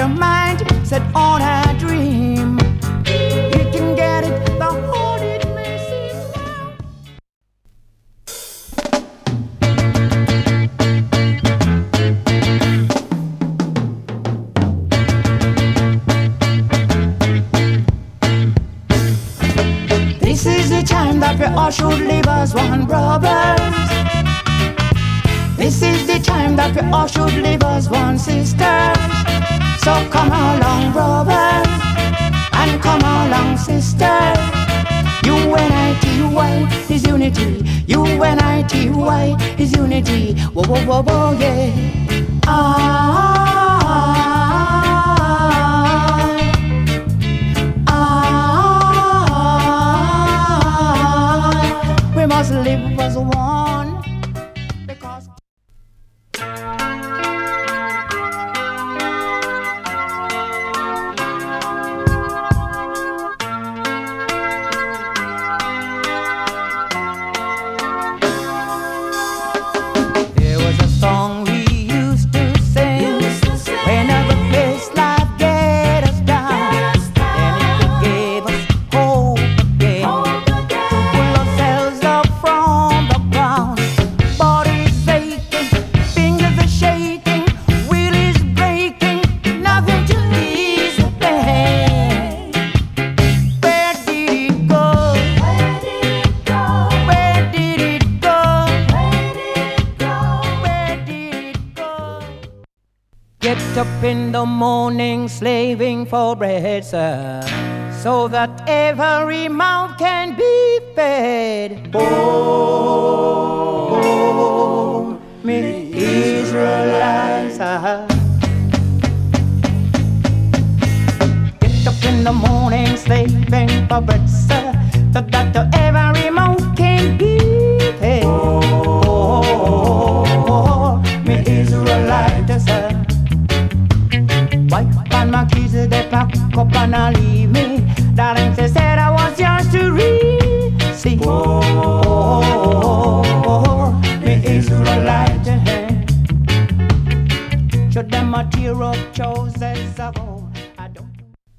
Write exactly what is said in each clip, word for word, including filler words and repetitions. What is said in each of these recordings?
your mind set on a dream, you can get it the hard it may seem now. This is the time that we all should live as one, brothers. This is the time that we all should live as one, sisters. So come along, brothers, and come along, sisters. U N I T Y is unity. U N I T Y is unity. Whoa, whoa, whoa, whoa, yeah. Ah, ah, we must live as one. Because there was a song we used to sing, used to sing. Whenever this life get us down, get us down. Then it gave us hope again, hope again. To pull ourselves up from the ground. Bodies aching, fingers are shaking, will is breaking, nothing to ease the pain. Where did it go? Where did it go? Where did it go? Where did it go? Get up in the morning, slaving for bread, sir, so that every mouth can be fed. Oh, me Israelites, ah. Get up in the morning, slaving for bread, sir, so that every mouth can be fed. Oh, me Israelites, sir. Wife and my kids, they pack up and I leave me. Darling, they said I was yours to receive. Oh, oh, oh, me Israelite. Should them a tear up choices ago. I don't.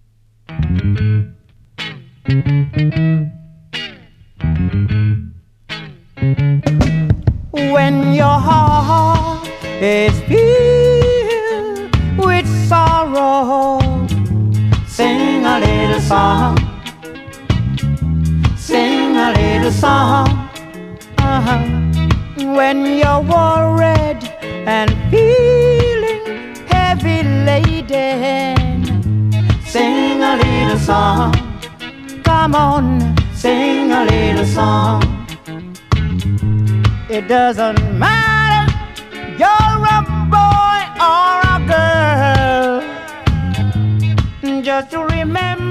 When your heart is filled with sorrow, sing a little song, sing a little song. Uh-huh. When you're worried and feeling heavy laden, sing a little song. Come on, sing a little song. It doesn't matter, you're a boy or a girl, just to remember